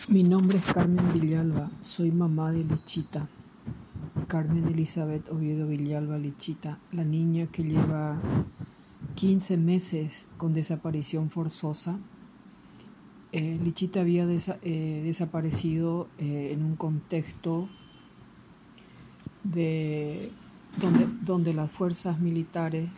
Mi nombre es Carmen Villalba, soy mamá de Lichita, Carmen Elizabeth Oviedo Villalba Lichita, la niña que lleva 15 meses con desaparición forzosa. Lichita había desaparecido en un contexto donde las fuerzas militares,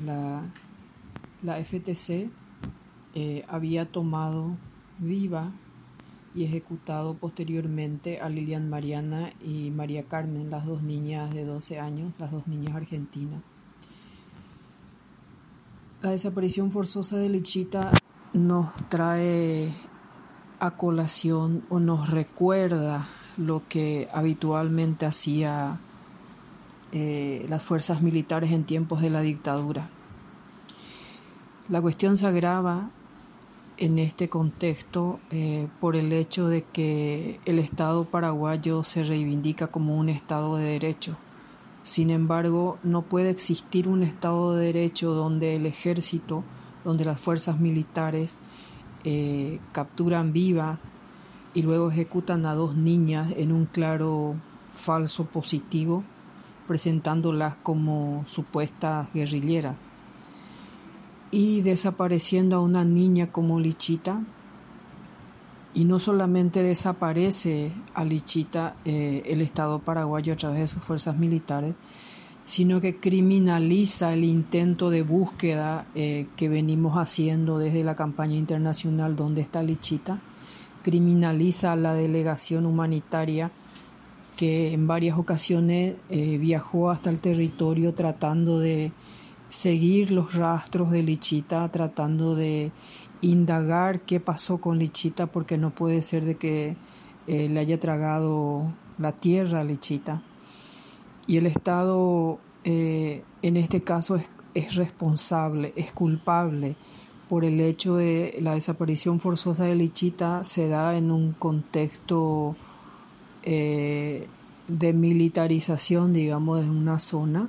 la FTC, había tomado viva y ejecutado posteriormente a Lilian Mariana y María Carmen, las dos niñas de 12 años, las dos niñas argentinas. La desaparición forzosa de Lichita nos trae a colación o nos recuerda lo que habitualmente hacía las fuerzas militares en tiempos de la dictadura. La cuestión se agrava en este contexto por el hecho de que el Estado paraguayo se reivindica como un Estado de derecho. Sin embargo, no puede existir un Estado de derecho donde el ejército, donde las fuerzas militares capturan viva y luego ejecutan a dos niñas en un claro falso positivo, presentándolas como supuestas guerrilleras, y desapareciendo a una niña como Lichita. Y no solamente desaparece a Lichita el Estado paraguayo a través de sus fuerzas militares, sino que criminaliza el intento de búsqueda que venimos haciendo desde la campaña internacional ¿Dónde está Lichita? Criminaliza a la delegación humanitaria que en varias ocasiones viajó hasta el territorio tratando de seguir los rastros de Lichita, tratando de indagar qué pasó con Lichita, porque no puede ser de que le haya tragado la tierra a Lichita. Y el Estado en este caso es responsable, es culpable por el hecho de la desaparición forzosa de Lichita. Se da en un contexto de militarización, digamos, de una zona,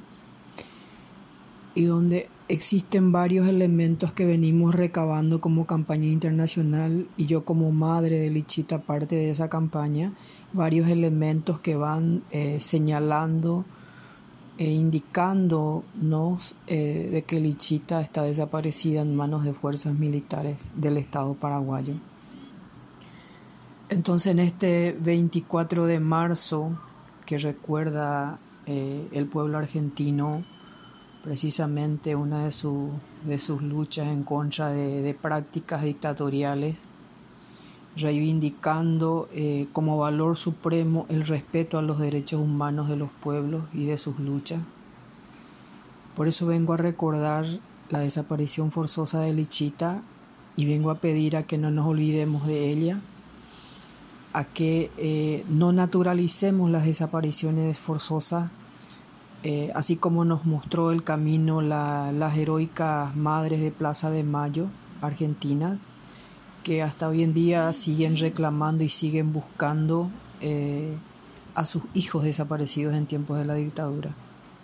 y donde existen varios elementos que venimos recabando como campaña internacional, y yo como madre de Lichita, parte de esa campaña, varios elementos que van señalando e indicándonos de que Lichita está desaparecida en manos de fuerzas militares del Estado paraguayo. Entonces, en este 24 de marzo, que recuerda el pueblo argentino, precisamente una de sus luchas en contra de prácticas dictatoriales, reivindicando como valor supremo el respeto a los derechos humanos de los pueblos y de sus luchas. Por eso vengo a recordar la desaparición forzosa de Lichita y vengo a pedir a que no nos olvidemos de ella, a que no naturalicemos las desapariciones forzosas, así como nos mostró el camino las heroicas madres de Plaza de Mayo, Argentina, que hasta hoy en día siguen reclamando y siguen buscando a sus hijos desaparecidos en tiempos de la dictadura.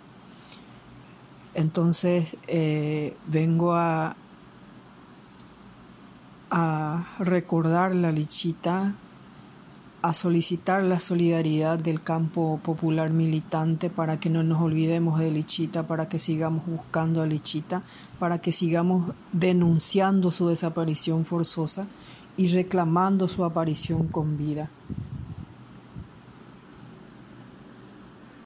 Entonces vengo a recordar la Lichita, a solicitar la solidaridad del campo popular militante para que no nos olvidemos de Lichita, para que sigamos buscando a Lichita, para que sigamos denunciando su desaparición forzosa y reclamando su aparición con vida.